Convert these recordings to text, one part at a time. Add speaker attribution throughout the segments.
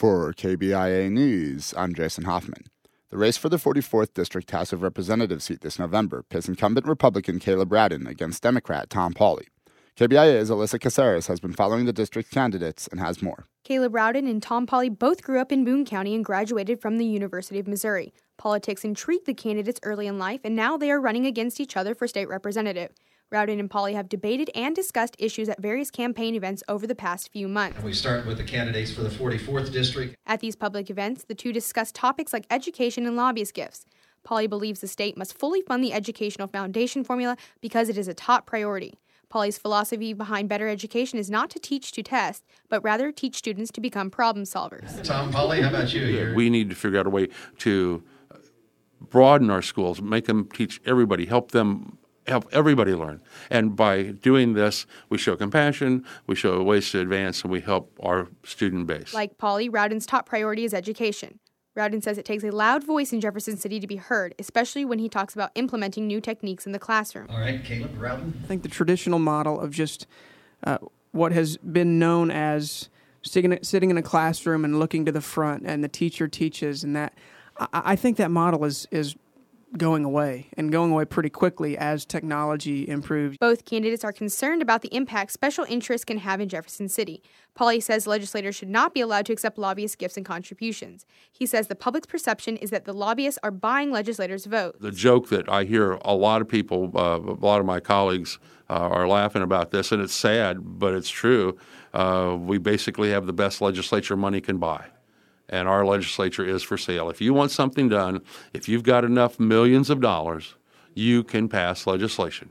Speaker 1: For KBIA News, I'm Jason Hoffman. The race for the 44th District House of Representatives seat this November pits incumbent Republican Caleb Rowden against Democrat Tom Pauley. KBIA's Alyssa Caceres has been following the district candidates and has more.
Speaker 2: Caleb Rowden and Tom Pauley both grew up in Boone County and graduated from the University of Missouri. Politics intrigued the candidates early in life, and now they are running against each other for state representative. Rowden and Pauley have debated and discussed issues at various campaign events over the past few months.
Speaker 3: We start with the candidates for the 44th District.
Speaker 2: At these public events, the two discuss topics like education and lobbyist gifts. Pauley believes the state must fully fund the Educational Foundation formula because it is a top priority. Pauley's philosophy behind better education is not to teach to test, but rather teach students to become problem solvers.
Speaker 3: Tom, Pauley, how about you?
Speaker 4: We need to figure out a way to broaden our schools, make them teach everybody, help everybody learn. And by doing this, we show compassion, we show ways to advance, and we help our student base.
Speaker 2: Like Pauley, Rowden's top priority is education. Rowden says it takes a loud voice in Jefferson City to be heard, especially when he talks about implementing new techniques in the classroom.
Speaker 3: All right, Caleb, Rowden.
Speaker 5: I think the traditional model of just what has been known as sitting in a classroom and looking to the front and the teacher teaches, and that I think that model is going away pretty quickly as technology improves.
Speaker 2: Both candidates are concerned about the impact special interests can have in Jefferson City. Pauley says legislators should not be allowed to accept lobbyist gifts and contributions. He says the public's perception is that the lobbyists are buying legislators' votes.
Speaker 4: The joke that I hear a lot of people, a lot of my colleagues are laughing about this, and it's sad, but it's true. We basically have the best legislature money can buy. And our legislature is for sale. If you want something done, if you've got enough millions of dollars, you can pass legislation.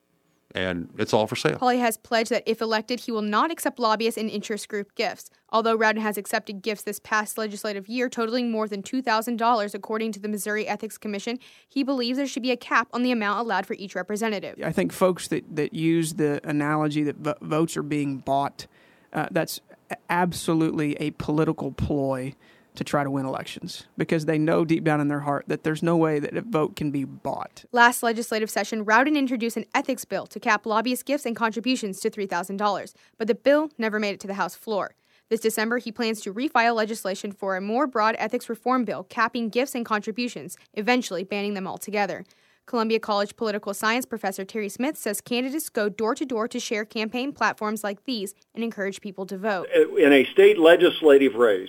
Speaker 4: And it's all for sale.
Speaker 2: Pauley has pledged that if elected, he will not accept lobbyist and interest group gifts. Although Rowden has accepted gifts this past legislative year totaling more than $2,000, according to the Missouri Ethics Commission, he believes there should be a cap on the amount allowed for each representative.
Speaker 5: I think folks that use the analogy that votes are being bought, that's absolutely a political ploy to try to win elections, because they know deep down in their heart that there's no way that a vote can be bought.
Speaker 2: Last legislative session, Rowden introduced an ethics bill to cap lobbyist gifts and contributions to $3,000, but the bill never made it to the House floor. This December, he plans to refile legislation for a more broad ethics reform bill capping gifts and contributions, eventually banning them altogether. Columbia College political science professor Terry Smith says candidates go door-to-door to share campaign platforms like these and encourage people to vote.
Speaker 6: In a state legislative race,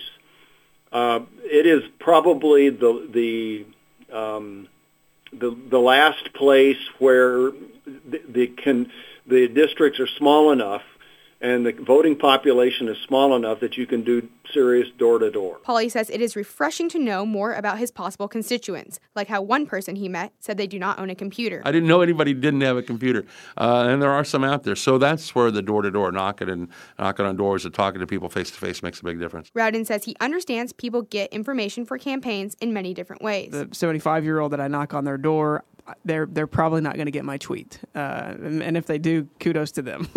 Speaker 6: it is probably the last place where the districts are small enough and the voting population is small enough that you can do serious door-to-door.
Speaker 2: Pauley says it is refreshing to know more about his possible constituents, like how one person he met said they do not own a computer.
Speaker 4: I didn't know anybody didn't have a computer, and there are some out there. So that's where the door-to-door knocking on doors and talking to people face-to-face makes a big difference.
Speaker 2: Rowden says he understands people get information for campaigns in many different ways.
Speaker 5: The 75-year-old that I knock on their door, they're probably not going to get my tweet. And if they do, kudos to them.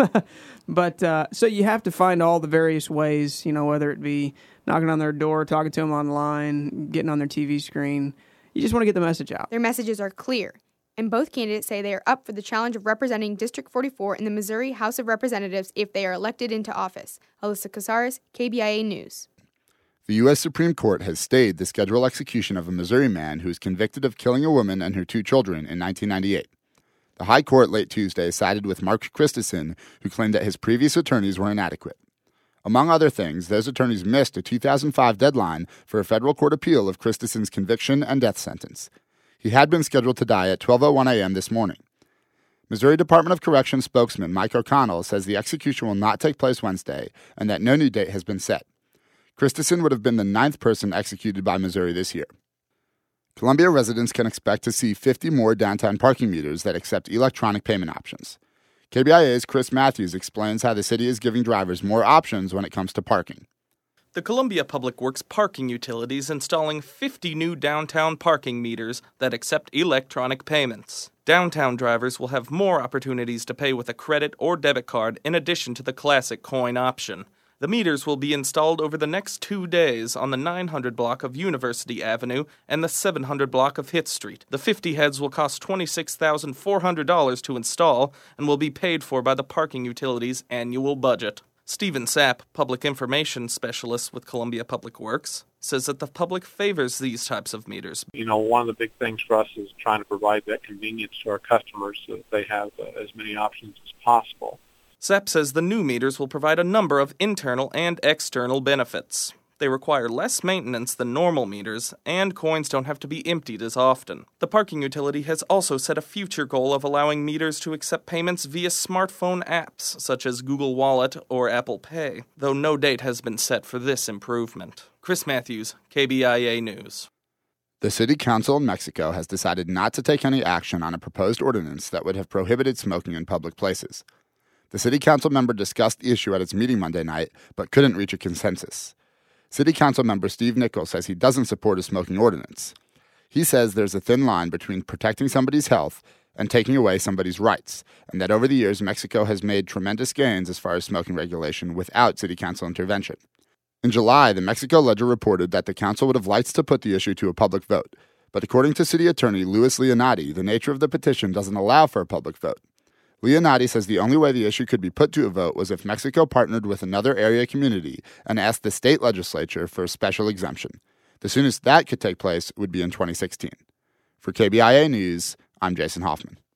Speaker 5: But so you have to find all the various ways, whether it be knocking on their door, talking to them online, getting on their TV screen. You just want to get the message out.
Speaker 2: Their messages are clear, and both candidates say they are up for the challenge of representing District 44 in the Missouri House of Representatives if they are elected into office. Alyssa Caceres, KBIA News.
Speaker 1: The U.S. Supreme Court has stayed the scheduled execution of a Missouri man who was convicted of killing a woman and her 2 children in 1998. The High Court late Tuesday sided with Mark Christensen, who claimed that his previous attorneys were inadequate. Among other things, those attorneys missed a 2005 deadline for a federal court appeal of Christensen's conviction and death sentence. He had been scheduled to die at 12:01 a.m. this morning. Missouri Department of Corrections spokesman Mike O'Connell says the execution will not take place Wednesday and that no new date has been set. Christensen would have been the 9th person executed by Missouri this year. Columbia residents can expect to see 50 more downtown parking meters that accept electronic payment options. KBIA's Chris Matthews explains how the city is giving drivers more options when it comes to parking.
Speaker 7: The Columbia Public Works parking utility is installing 50 new downtown parking meters that accept electronic payments. Downtown drivers will have more opportunities to pay with a credit or debit card in addition to the classic coin option. The meters will be installed over the next 2 days on the 900 block of University Avenue and the 700 block of Hitt Street. The 50 heads will cost $26,400 to install and will be paid for by the parking utility's annual budget. Stephen Sapp, public information specialist with Columbia Public Works, says that the public favors these types of meters.
Speaker 8: One of the big things for us is trying to provide that convenience to our customers so that they have as many options as possible.
Speaker 7: Sapp says the new meters will provide a number of internal and external benefits. They require less maintenance than normal meters, and coins don't have to be emptied as often. The parking utility has also set a future goal of allowing meters to accept payments via smartphone apps, such as Google Wallet or Apple Pay, though no date has been set for this improvement. Chris Matthews, KBIA News.
Speaker 1: The city council in Mexico has decided not to take any action on a proposed ordinance that would have prohibited smoking in public places. The city council member discussed the issue at its meeting Monday night, but couldn't reach a consensus. City Council member Steve Nichols says he doesn't support a smoking ordinance. He says there's a thin line between protecting somebody's health and taking away somebody's rights, and that over the years Mexico has made tremendous gains as far as smoking regulation without City Council intervention. In July, the Mexico Ledger reported that the council would have liked to put the issue to a public vote, but according to City Attorney Luis Leonati, the nature of the petition doesn't allow for a public vote. Leonati says the only way the issue could be put to a vote was if Mexico partnered with another area community and asked the state legislature for a special exemption. The soonest that could take place would be in 2016. For KBIA News, I'm Jason Hoffman.